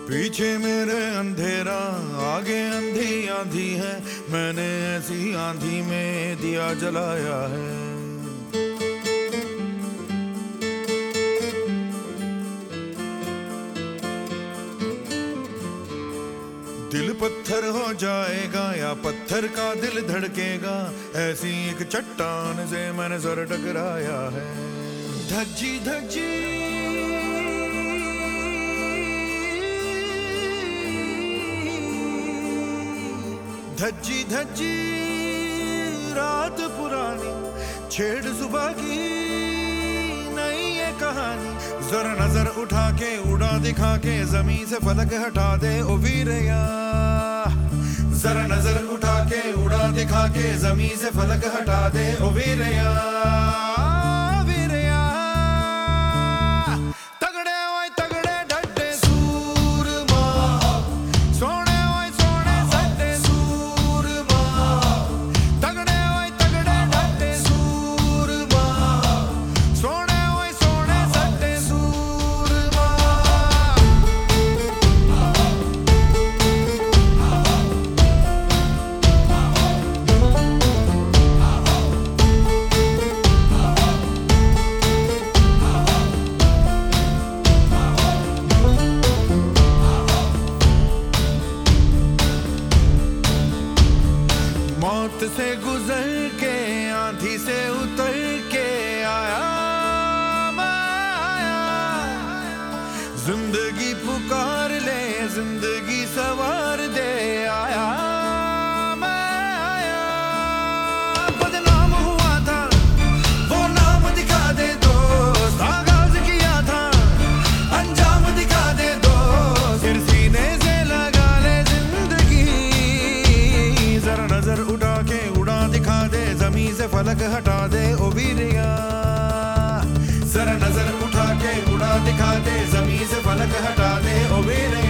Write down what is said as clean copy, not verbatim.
पीछे मेरे अंधेरा आगे अंधी आंधी है, मैंने ऐसी आंधी में दिया जलाया है। दिल पत्थर हो जाएगा या पत्थर का दिल धड़केगा, ऐसी एक चट्टान से मैंने सर टकराया है। धज्जी धज्जी धज्जी धज्जी रात पुरानी, छेड़ सुबह की नई ये कहानी। जरा नजर उठा के उड़ा दिखा के जमीन से फलक हटा दे ओ वीरया। जरा नजर उठा के उड़ा दिखा के जमीन से फलक हटा दे ओ वीरया। मौत से गुजर के आंधी से उतर के आया मैं आया। जिंदगी पुकार ले जिंदगी सवार दे आया मैं आया। बदनाम हुआ था वो नाम दिखा दे दोस्त, आगाज किया था अंजाम दिखा दे दोस्त। फिर सीने से लगा ले जिंदगी, जरा नजर उठा के उड़ा दिखा दे जमीन से फलक हटा दे ओ वीरया। जरा नजर उठा के उड़ा दिखा दे जमीन से फलक हटा दे ओ वीरया।